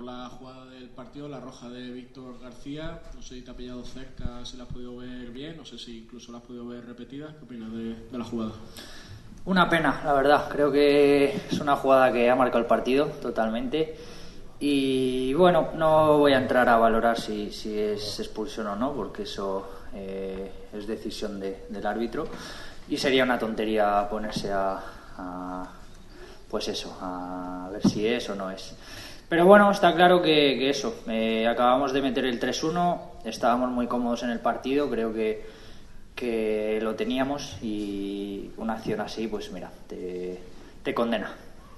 la jugada del partido, la roja de Víctor García. No sé si te ha pillado cerca, si la has podido ver bien, no sé si incluso la has podido ver repetida. ¿Qué opinas de la jugada? Una pena, la verdad. Creo que es una jugada que ha marcado el partido totalmente. Y bueno, no voy a entrar a valorar si es expulsión o no, porque eso es decisión del árbitro. Y sería una tontería ponerse pues eso, a ver si es o no es. Pero bueno, está claro que eso, acabamos de meter el 3-1, estábamos muy cómodos en el partido, creo que lo teníamos, y una acción así, pues mira, te condena.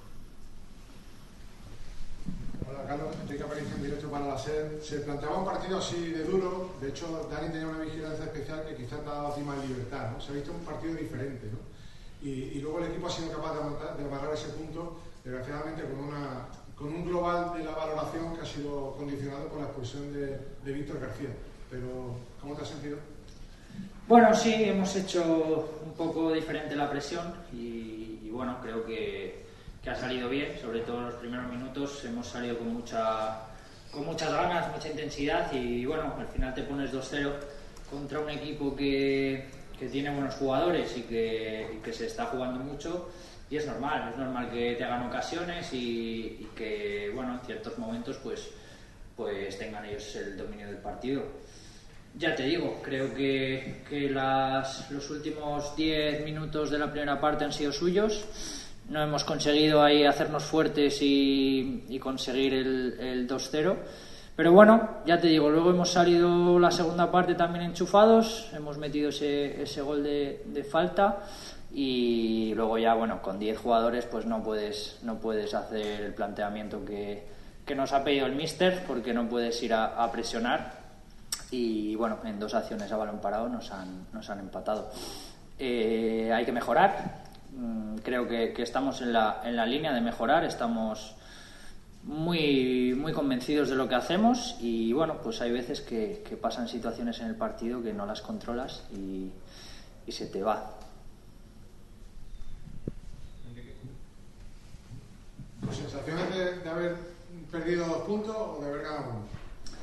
Hola Carlos, Enrique Aparicio en directo para la SER. Se planteaba un partido así de duro, de hecho Dani tenía una vigilancia especial que quizás te ha dado más libertad, ¿no? Se ha visto un partido diferente, ¿no? Y luego el equipo ha sido capaz de amarrar ese punto, desgraciadamente con un global de la valoración que ha sido condicionado por la expulsión de Víctor García. Pero, ¿cómo te has sentido? Bueno, sí, hemos hecho un poco diferente la presión y bueno, creo que ha salido bien, sobre todo en los primeros minutos hemos salido con muchas ganas, mucha intensidad, y bueno, al final te pones 2-0 contra un equipo que tiene buenos jugadores y que se está jugando mucho, y es normal que te hagan ocasiones y que bueno, en ciertos momentos pues tengan ellos el dominio del partido. Ya te digo, creo que los últimos 10 minutos de la primera parte han sido suyos. No hemos conseguido ahí hacernos fuertes y conseguir el 2-0. Pero bueno, ya te digo, luego hemos salido la segunda parte también enchufados, hemos metido ese gol de falta, y luego ya, bueno, con 10 jugadores pues no puedes hacer el planteamiento que nos ha pedido el míster, porque no puedes ir a presionar. Y bueno, en 2 acciones a balón parado nos han empatado. Hay que mejorar. Creo que estamos en la línea de mejorar, estamos muy, muy convencidos de lo que hacemos, y bueno, pues hay veces que pasan situaciones en el partido que no las controlas y se te va. ¿Tus sensaciones de haber perdido 2 puntos o de haber ganado 1?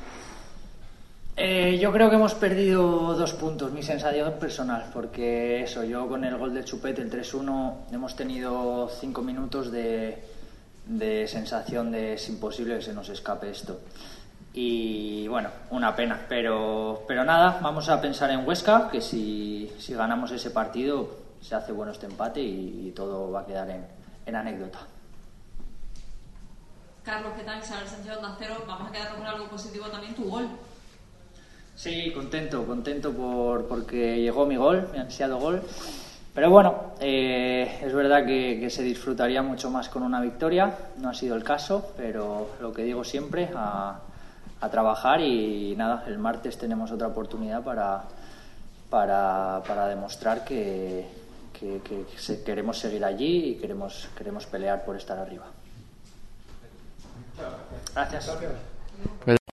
Yo creo que hemos perdido 2 puntos, mi sensación personal, porque eso, yo con el gol de Chupete, el 3-1, hemos tenido 5 minutos de sensación de es imposible que se nos escape esto. Y bueno, una pena, pero nada, vamos a pensar en Huesca, que si ganamos ese partido se hace bueno este empate y todo va a quedar en anécdota. Carlos, ¿qué tal? Isabel Sánchez, Onda Cero. Vamos a quedarnos con algo positivo también, tu gol. Sí, contento porque llegó mi gol, mi ansiado gol. Pero bueno, es verdad que se disfrutaría mucho más con una victoria. No ha sido el caso, pero lo que digo siempre, a trabajar, y nada, el martes tenemos otra oportunidad para demostrar que queremos seguir allí y queremos pelear por estar arriba. Gracias.